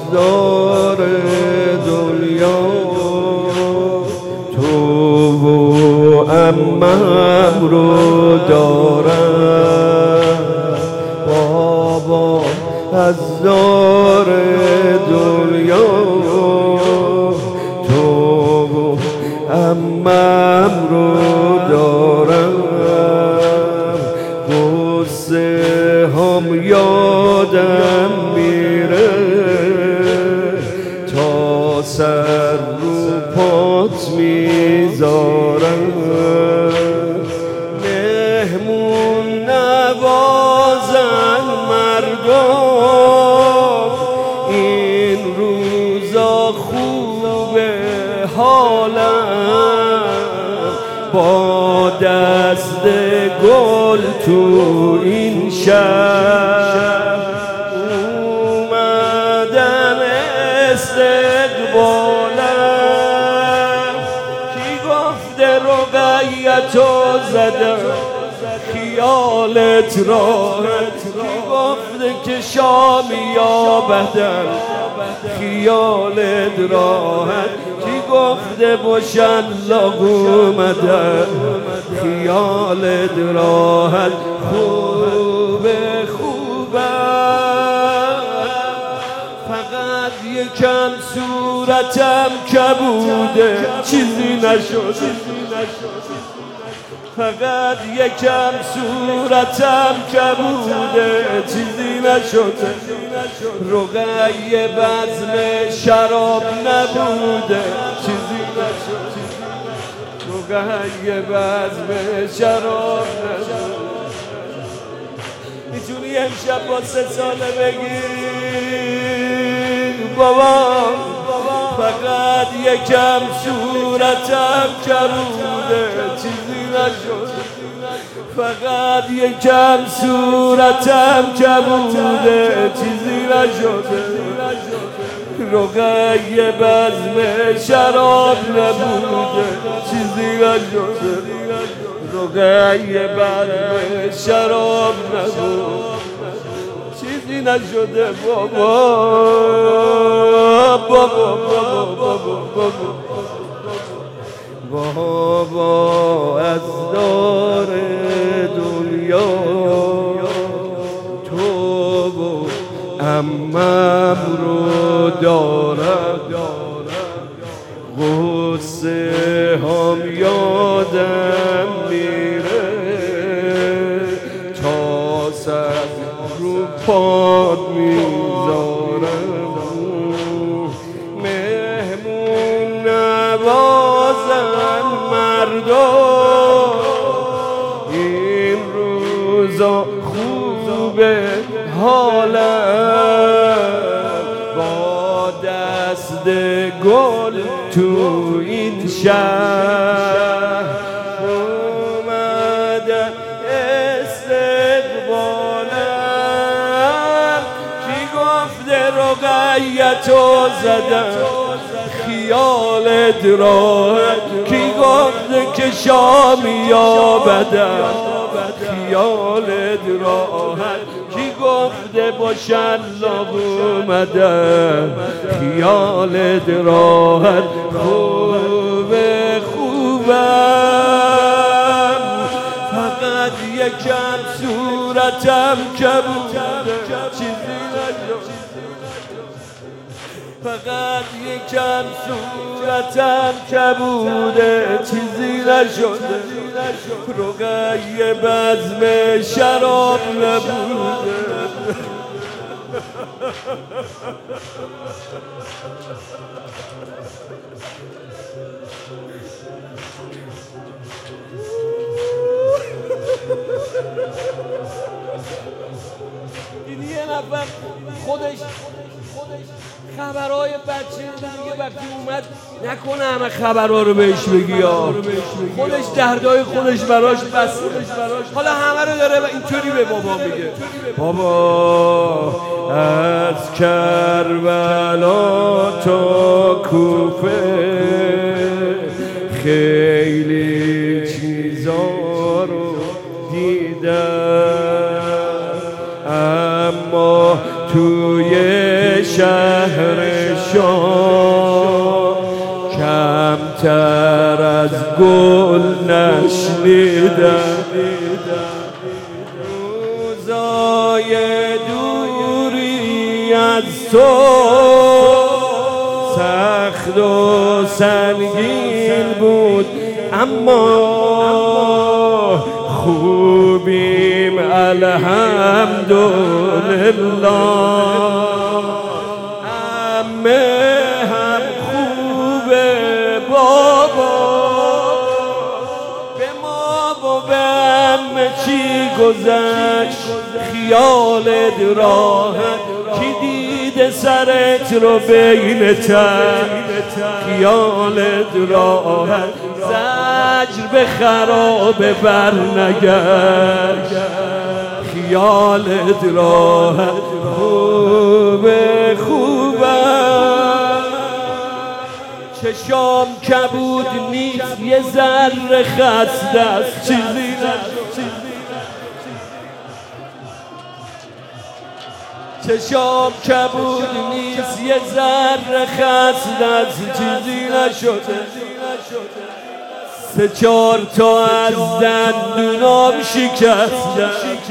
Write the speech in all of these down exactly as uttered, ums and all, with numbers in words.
دار دنیا تو و عمم رو دارم بابا از دار دنیا تو و عمم رو دارم قصه هم یادم میره تا سر رو پات میذارم مهمون نوازن مردم این روزا خوبه حالم با دست گل تو این شب اومدن استقبالم کی گفته رقیتو زدم خیالت راحت کی گفته که شامی یا بدن خیالت راحت کی گفته باشن لاغ اومدن خیالت راحت خوبه خوبه فقط یکم صورتم کبوده چیزی نشد فقط یکم صورتم کبوده چیزی نشده رقیه بزم شراب نبوده چیزی نشده رقیه بزم شراب نبوده میتونی امشب با سه ساله بگی بابا فقط یکم صورتم کبوده چیزی نشد فقط یکم صورتم کبوده چیزی نشده رقیه بزم شراب نبوده چیزی نشده رقیه بزم شراب نبوده چیزی نشده بابا بابا بابا بابا بابا بابا از دار دنیا تو و عمم رو دارم غصه هم یادم میره تا سر رو پاد میذارم مهمون نوازن مردم این روزا خوبه حالم با دست گل تو این شهر اومدن استقبالم کی گفته رقیتو زدم خیالت راحت کی گفته که شامی یا بدن خیالت راحت کی گفته باشن لاغ اومدن خیالت راحت خوبه خوبم فقط یکم صورتم کبوده چیزی نشد فقط یکم صورتم کبوده چیزی نشده رقیه بزم شراب نبوده این یه نفر خودش خبرهای بچه دیگه وقتی اومد نکنه همه خبرها رو بهش بگی یا خودش دردای خودش براش بس حالا همه رو داره و اینطوری به بابا میگه بابا از کربلا تا کوفه خیلی چیزا رو دیدم اما توی شهر شام کمتر از گل نشنیدم. روزای دوری از تو سخت و سنگین بود، اما خوبیم الحمدلله. عمه هم خوبه بابا، به ما و به عمه چی گذشت؟ خیالت راحت کی دیده سرت رو بین تن؟ خیالت راحت زجر به خرابه بر نگشت. خیالت راحت خوبه خوبه. چشام کبود نیست یه ذره خسته است، چیزی نشد. چشام کبود نیست یه ذره خسته است، چیزی نشده. سه چار تا از دندونام شکسته.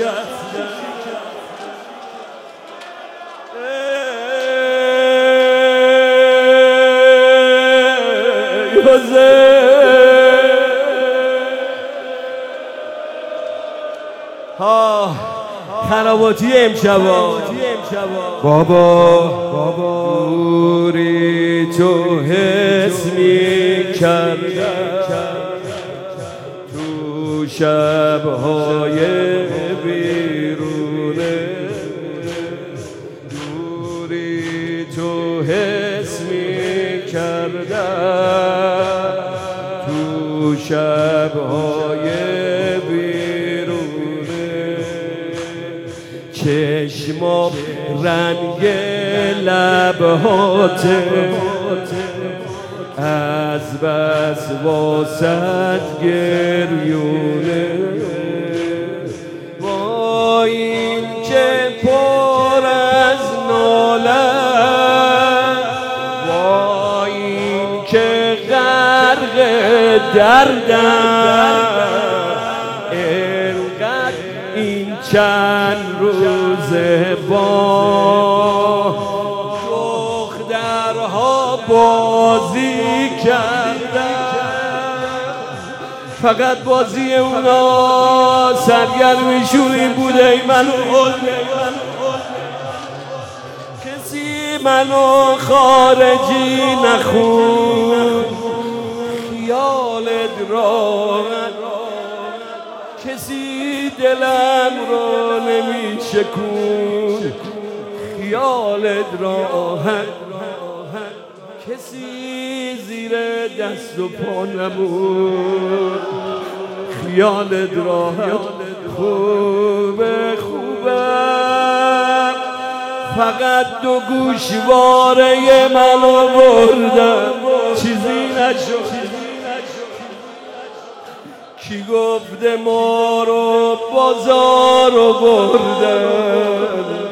ها خراباتی امشبا بابا بابا دوری تو حس می کردم تو شبهای بیرونه. دوری تو حس می کردم تو شبهای چشمام رنگ لبهاته، از بس واسد گریونه. با این که پر از ناله، با این که غرق دردم، اینقدر این چند روزه با دخترها بازی کردن. فقط بازی اونا سرگرمیشون این بوده ای منو کسی منو خارجی نخون. خیالت راحت کسی دلم رو نمیشکون. خیالت راحت کسی زیر دست و پا نمون. خیالت راحت خوبه خوبه. فقط دو گوشواره منو بردم، چیزی نشد. کی گفته ما رو بازار رو بردن؟